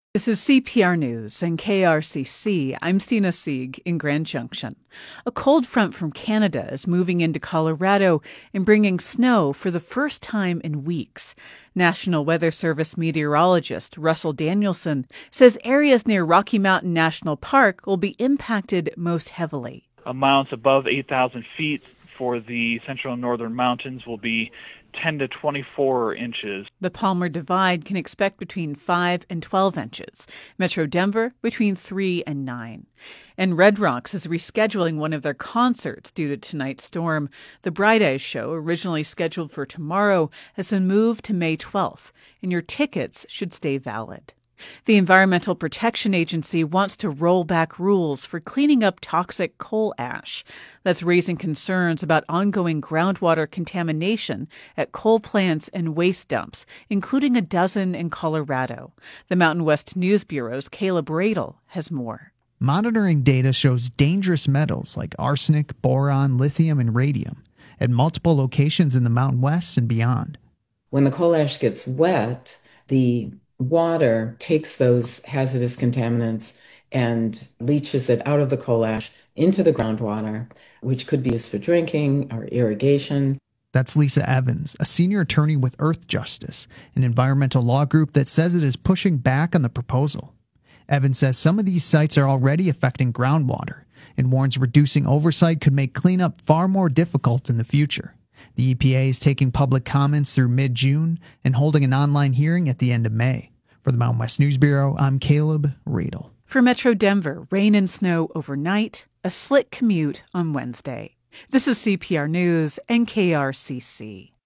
This is CPR News and KRCC. I'm Stina Sieg in Grand Junction. A cold front from Canada is moving into Colorado and bringing snow for the first time in weeks. National Weather Service meteorologist Russell Danielson says areas near Rocky Mountain National Park will be impacted most heavily. Amounts above 8,000 feet for the central and northern mountains will be 10 to 24 inches. The Palmer Divide can expect between 5 and 12 inches. Metro Denver between 3 and 9. And Red Rocks is rescheduling one of their concerts due to tonight's storm. The Bright Eyes show, originally scheduled for tomorrow, has been moved to May 12th, and your tickets should stay valid. The Environmental Protection Agency wants to roll back rules for cleaning up toxic coal ash. That's raising concerns about ongoing groundwater contamination at coal plants and waste dumps, including a dozen in Colorado. The Mountain West News Bureau's Caleb Radel has more. Monitoring data shows dangerous metals like arsenic, boron, lithium, and radium at multiple locations in the Mountain West and beyond. When the coal ash gets wet, the water takes those hazardous contaminants and leaches it out of the coal ash into the groundwater, which could be used for drinking or irrigation. That's Lisa Evans, a senior attorney with Earth Justice, an environmental law group that says it is pushing back on the proposal. Evans says some of these sites are already affecting groundwater and warns reducing oversight could make cleanup far more difficult in the future. The EPA is taking public comments through mid-June and holding an online hearing at the end of May. For the Mountain West News Bureau, I'm Caleb Radel. For Metro Denver, rain and snow overnight, a slick commute on Wednesday. This is CPR News and KRCC.